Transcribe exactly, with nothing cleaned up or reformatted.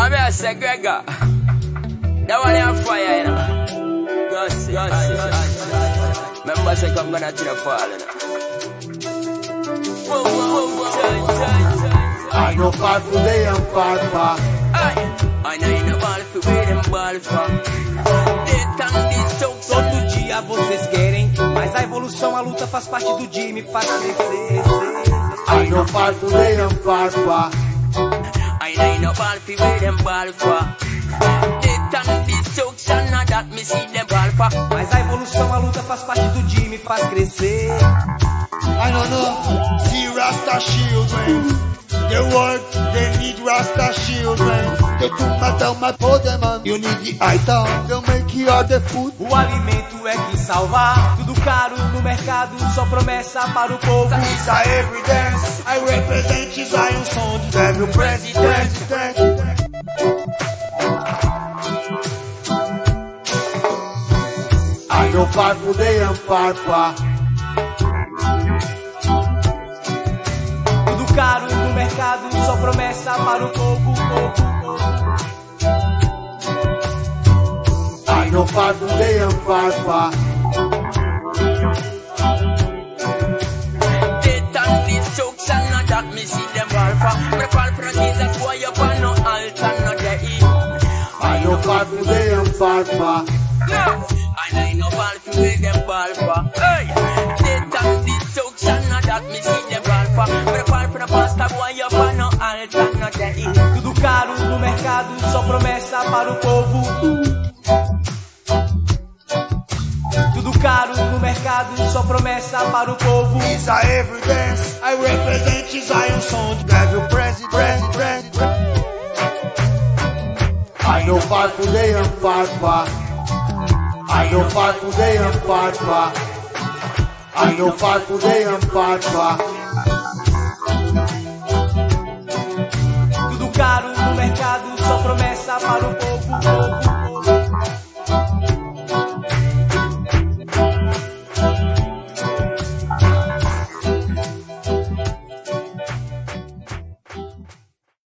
I'm here, say Gregor. That one on fire, you know. Gossip, gossip, gossip. Remember, say come gonna to the fall, you know. Whoa, whoa, whoa, whoa. I know far today and far far. I know you know ball for where them ball from. Todo dia vocês querem, mas a evolução, a luta faz parte do dia e me faz crescer. I know far today and far far. I know you know ball for where them ball from. Destruction, not that me see them ball for. Mas a evolução, a luta faz parte do dia e me faz crescer. I don't know, see Rasta children. The world, they need Rasta children. They do not tell my for them, man. You need the item, they'll make you all the food. O alimento é que salva. Tudo caro no mercado, só promessa para o povo. It's a evidence. I represent Zion Sound. Devil president. I know far today and far far. Tudo caro no mercado, só promessa para o povo, povo, povo. I know far today and far far. Death and destruction, not that me see them ball for. Me fall for Jesus, boy, you want no altar, no day. I know far today and far far. I know you know ball for where them ball for. Hey, death and destruction, not that me see them ball for. Me fall for the pastor, boy, you want no altar, no day. Tudo caro no mercado, só promessa para o povo. Tudo caro no mercado, só promessa para o povo. It's a evidence. I represent Zion Sound. Devil president, president. I know far today and far far. I know far today and far far. I know far today and far far. Tudo caro no mercado, só promessa para o povo.